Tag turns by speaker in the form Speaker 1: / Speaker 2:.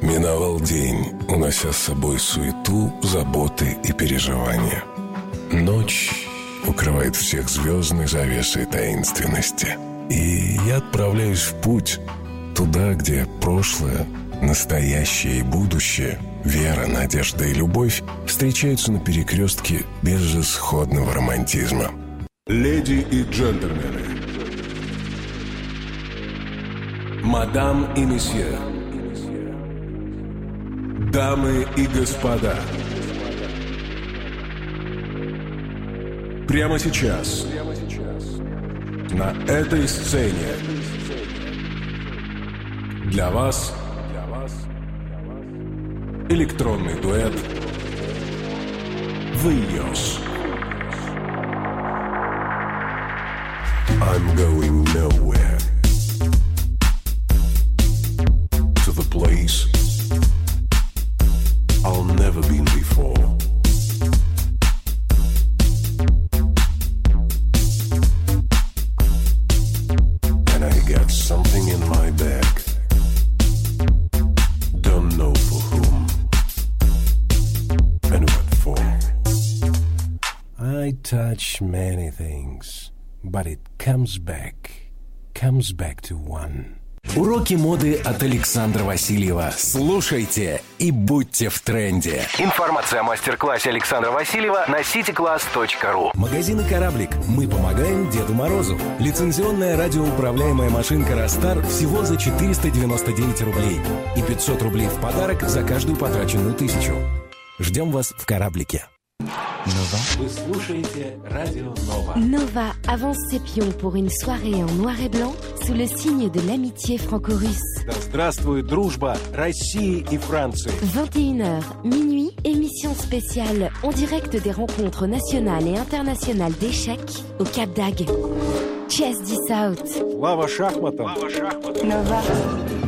Speaker 1: Миновал день, унося с собой суету, заботы и переживания. Ночь укрывает всех звездной завесой таинственности. И я отправляюсь в путь туда, где прошлое, настоящее и будущее, вера, надежда и любовь встречаются на перекрестке безысходного романтизма.
Speaker 2: Леди и джентльмены, мадам и месье, дамы и господа, прямо сейчас на этой сцене для вас электронный дуэт «Выйос».
Speaker 1: I'm going nowhere. To the place I'll never been before. And I got something in my bag. Don't know for whom and what for. I touch many things, but it comes back to one.
Speaker 3: Уроки моды от Александра Васильева. Слушайте и будьте в тренде. Информация о мастер-классе Александра Васильева на cityclass.ru. Магазины «Кораблик». Мы помогаем Деду Морозу. Лицензионная радиоуправляемая машинка «Ростар» всего за 499 рублей. И 500 рублей в подарок за каждую потраченную 1000. Ждем вас в «Кораблике». Nova.
Speaker 4: Вы слушаете Радио Нова.
Speaker 5: Nova avance ses pions pour une soirée en noir et blanc sous le signe de l'amitié franco-russe.
Speaker 4: Да здравствует дружба России и Франции.
Speaker 5: 21h, minuit, émission spéciale en direct des rencontres nationales et internationales d'échecs au Cap d'Agde. Chess this out.
Speaker 4: Слава шахматам.
Speaker 5: Nova.